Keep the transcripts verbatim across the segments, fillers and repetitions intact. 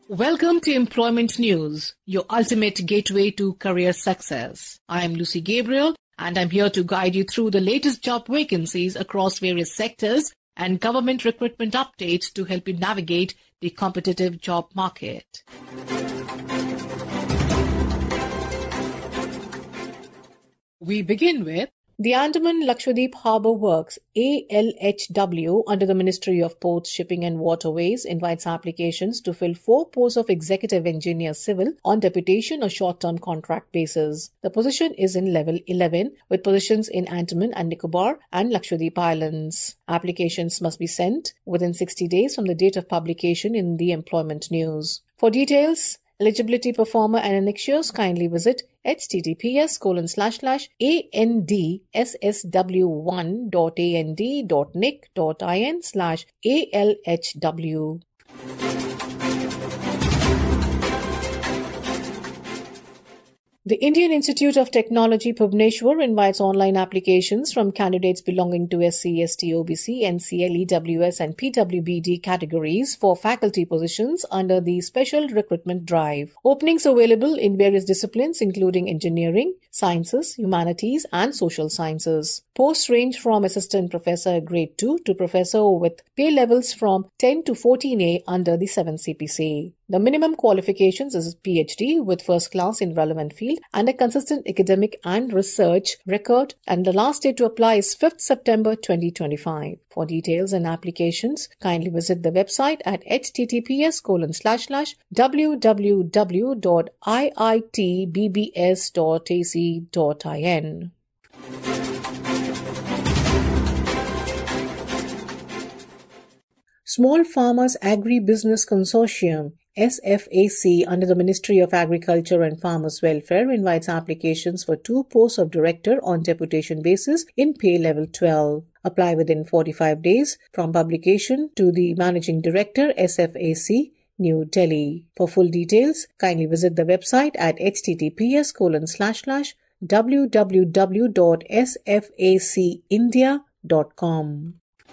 Welcome to Employment News, your ultimate gateway to career success. I am Lucy Gabriel, and I'm here to guide you through the latest job vacancies across various sectors and government recruitment updates to help you navigate the competitive job market. We begin with the Andaman Lakshadweep Harbour Works, A L H W, under the Ministry of Ports, Shipping and Waterways, invites applications to fill four posts of Executive Engineer Civil on deputation or short-term contract basis. The position is in Level eleven, with positions in Andaman and Nicobar and Lakshadweep Islands. Applications must be sent within sixty days from the date of publication in the Employment News. For details, eligibility, performer and annexures, kindly visit https colon slash slash andsw1.and.nic.in slash ALHW. The Indian Institute of Technology, Bhubaneswar, invites online applications from candidates belonging to S C, S T, O B C, N C L, E W S and P W B D categories for faculty positions under the Special Recruitment Drive. Openings available in various disciplines including engineering, sciences, humanities and social sciences. Posts range from assistant professor grade two to professor with pay levels from ten to fourteen A under the seven C P C. The minimum qualifications is P H D with first class in relevant field and a consistent academic and research record, and the last date to apply is fifth September twenty twenty-five. For details and applications, kindly visit the website at https colon slash slash www.iitbbs.ac.in. Small Farmers Agri-Business Consortium, S F A C, under the Ministry of Agriculture and Farmers Welfare, invites applications for two posts of director on deputation basis in pay level twelve. Apply within forty-five days from publication to the Managing Director, S F A C, New Delhi. For full details, kindly visit the website at https colon slash slash www.sfacindia.com.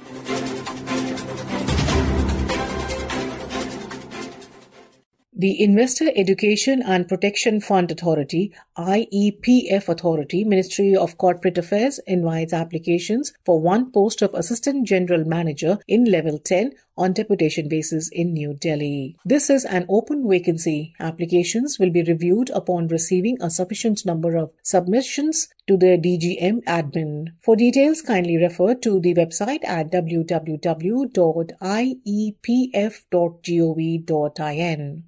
The Investor Education and Protection Fund Authority, I E P F Authority, Ministry of Corporate Affairs, invites applications for one post of Assistant General Manager in Level ten on deputation basis in New Delhi. This is an open vacancy. Applications will be reviewed upon receiving a sufficient number of submissions to the D G M admin. For details, kindly refer to the website at w w w dot i e p f dot gov dot in.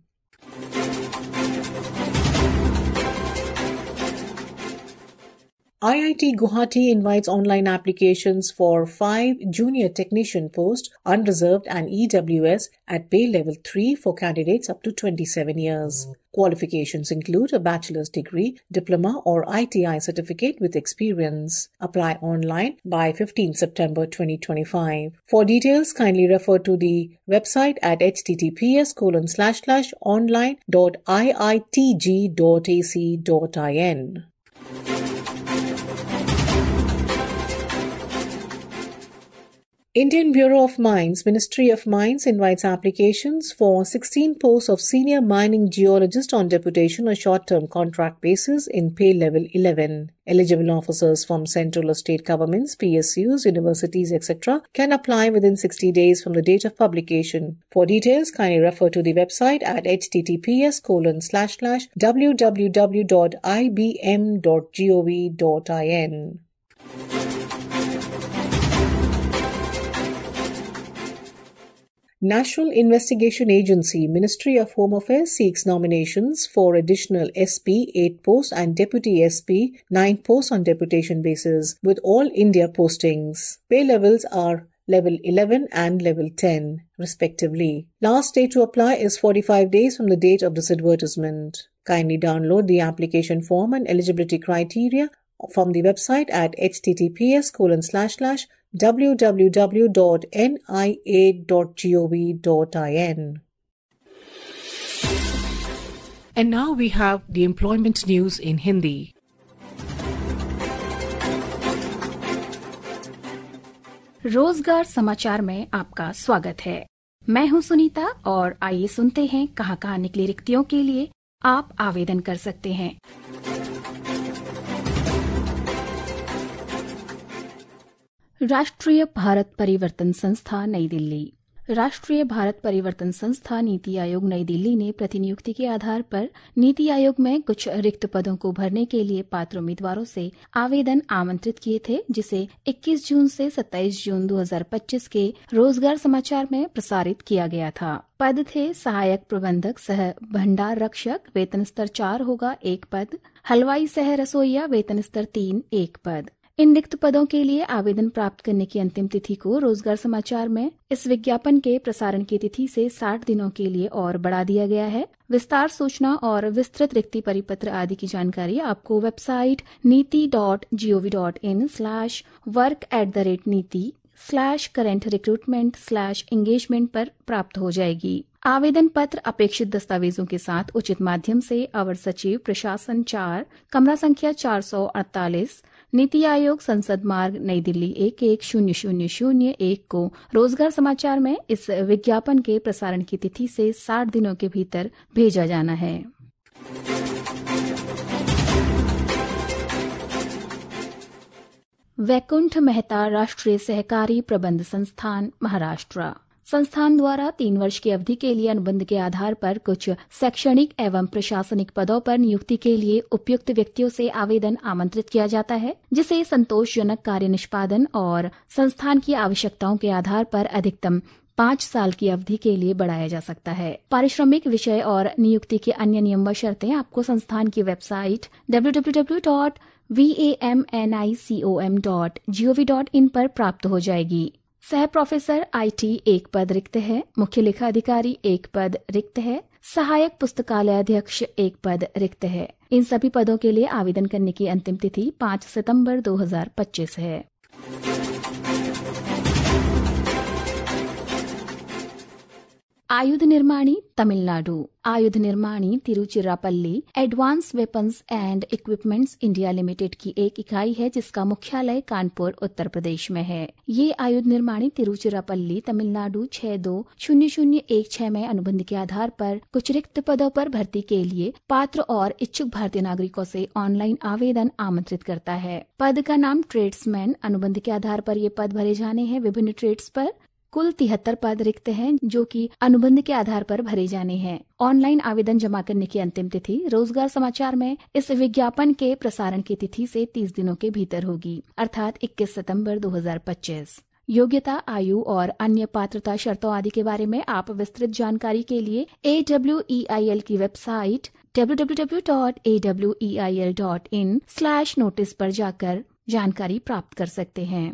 I I T Guwahati invites online applications for five junior technician posts, unreserved and E W S at pay level three for candidates up to twenty-seven years. Qualifications include a bachelor's degree, diploma or I T I certificate with experience. Apply online by fifteenth September twenty twenty-five. For details, kindly refer to the website at https colon slash slash online dot iitg dot ac dot in. Indian Bureau of Mines, Ministry of Mines, invites applications for sixteen posts of Senior Mining Geologist on deputation or short-term contract basis in pay level eleven. Eligible officers from central or state governments, P S Us, universities, et cetera can apply within sixty days from the date of publication. For details, kindly refer to the website at https colon slash slash www dot i b m dot gov dot in. National Investigation Agency, Ministry of Home Affairs seeks nominations for additional S P eight posts and Deputy S P nine posts on deputation basis with all India postings. Pay levels are Level eleven and Level ten, respectively. Last day to apply is forty-five days from the date of this advertisement. Kindly download the application form and eligibility criteria from the website at https colon slash slash www dot n i a dot gov dot in. And now we have the employment news in Hindi. रोजगार समाचार में आपका स्वागत है। मैं हूं सुनीता और आइए सुनते हैं कहां कहां निकली रिक्तियों के लिए आप आवेदन कर सकते हैं। राष्ट्रीय भारत परिवर्तन संस्था नई दिल्ली। राष्ट्रीय भारत परिवर्तन संस्था नीति आयोग नई दिल्ली ने प्रतिनियुक्ति के आधार पर नीति आयोग में कुछ रिक्त पदों को भरने के लिए पात्र उम्मीदवारों से आवेदन आमंत्रित किए थे, जिसे इक्कीस जून से सत्ताईस जून दो हज़ार पच्चीस के रोजगार समाचार में प्रसारित किया गया था। पद थे सहायक प्रबंधक सह भंडार रक्षक, वेतन स्तर चार होगा, एक पद। हलवाई सह रसोइया, वेतन स्तर तीन, एक पद। इन रिक्त पदों के लिए आवेदन प्राप्त करने की अंतिम तिथि को रोजगार समाचार में इस विज्ञापन के प्रसारण की तिथि से साठ दिनों के लिए और बढ़ा दिया गया है। विस्तार सूचना और विस्तृत रिक्ति परिपत्र आदि की जानकारी आपको website NITI dot G O V dot in slash work at the rate NITI slash current recruitment slash engagement पर प्राप्त हो जाएगी। आवेदन पत्र अपेक्षित दस्तावेजों के साथ उचित माध्यम से अवर सचिव प्रशासन चार, कमरा संख्या चार सौ अड़तालीस, नीति आयोग, संसद मार्ग, नई दिल्ली एक एक शून्य शून्य शून्य एक को रोजगार समाचार में इस विज्ञापन के प्रसारण की तिथि से साठ दिनों के भीतर भेजा जाना है। वैकुंठ मेहता राष्ट्रीय सहकारी प्रबंध संस्थान महाराष्ट्र। संस्थान द्वारा तीन वर्ष की अवधि के लिए अनुबंध के आधार पर कुछ शैक्षणिक एवं प्रशासनिक पदों पर नियुक्ति के लिए उपयुक्त व्यक्तियों से आवेदन आमंत्रित किया जाता है, जिसे संतोषजनक कार्य निष्पादन और संस्थान की आवश्यकताओं के आधार पर अधिकतम पाँच साल की अवधि के लिए बढ़ाया जा सकता है। पारिश्रमिक, विषय और नियुक्ति के अन्य नियम व शर्तें आपको संस्थान की website W W W dot V A M N I C O M dot G O V dot in पर प्राप्त हो जाएगी। सह प्रोफेसर आईटी एक पद रिक्त है। मुख्य लेखा अधिकारी एक पद रिक्त है। सहायक पुस्तकालय अध्यक्ष एक पद रिक्त है। इन सभी पदों के लिए आवेदन करने की अंतिम तिथि पाँच सितंबर दो हज़ार पच्चीस है। आयुध निर्माणी तमिलनाडु। आयुध निर्माणी Tiruchirappalli advanced weapons and equipments India limited की एक इकाई है, जिसका मुख्यालय कानपुर उत्तर प्रदेश में है। ये आयुध निर्माणी तिरुचिरापल्ली तमिलनाडु छह दो शून्य शून्य एक छह में अनुबंध के आधार पर कुछ रिक्त पदों पर भर्ती के लिए पात्र और इच्छुक भारतीय नागरिकों से ऑनलाइन आवेदन आमंत्रित करता है। पद का नाम ट्रेड्समैन। अनुबंध के आधार पर ये पद भरे जाने हैं। विभिन्न ट्रेड्स पर कुल तिहत्तर पद रिक्त हैं, जो कि अनुबंध के आधार पर भरे जाने हैं। ऑनलाइन आवेदन जमा करने की अंतिम तिथि रोजगार समाचार में इस विज्ञापन के प्रसारण की तिथि से तीस दिनों के भीतर होगी, अर्थात इक्कीस सितंबर दो हज़ार पच्चीस। योग्यता, आयु और अन्य पात्रता शर्तों आदि के बारे में आप विस्तृत जानकारी के लिए A W E I L की website W W W dot A W E I L dot in slash notice पर जाकर जानकारी प्राप्त कर सकते हैं।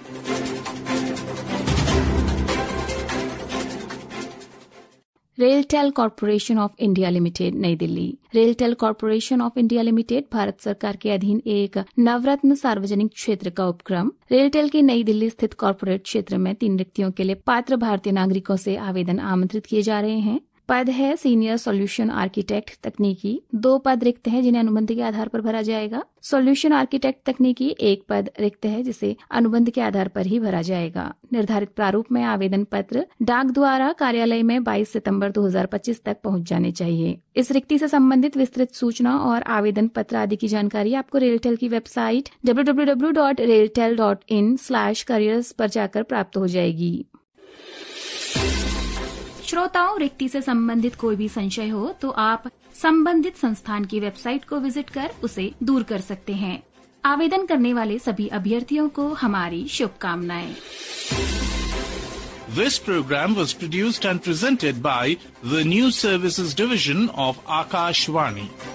RailTel corporation of India limited नई Delhi. RailTel corporation of India limited Bharat सरकार के अधीन एक नवरत्न सार्वजनिक क्षेत्र का उपक्रम। रेलटेल के नई दिल्ली स्थित कॉर्पोरेट क्षेत्र में तीन रिक्तियों के लिए पात्र भारतीय नागरिकों से आवेदन आमंत्रित किए जा रहे हैं। पद है सीनियर सॉल्यूशन आर्किटेक्ट तकनीकी। दो पद रिक्त हैं, जिन्हें अनुबंध के आधार पर भरा जाएगा। सॉल्यूशन आर्किटेक्ट तकनीकी एक पद रिक्त है, जिसे अनुबंध के आधार पर ही भरा जाएगा। निर्धारित प्रारूप में आवेदन पत्र डाक द्वारा कार्यालय में बाईस सितंबर दो हज़ार पच्चीस तक पहुंच जाने चाहिए। इस रिक्ति से संबंधित विस्तृत सूचना और आवेदन पत्र आदि की जानकारी आपको रेलटेल की website W W W dot RailTel dot in slash careers पर जाकर प्राप्त हो जाएगी। श्रोताओं, रिक्ति से संबंधित कोई भी संशय हो तो आप संबंधित संस्थान की वेबसाइट को विजिट कर उसे दूर कर सकते हैं। आवेदन करने वाले सभी अभ्यर्थियों को हमारी शुभकामनाएं। This program was produced and presented by the News Services Division of Akashvani.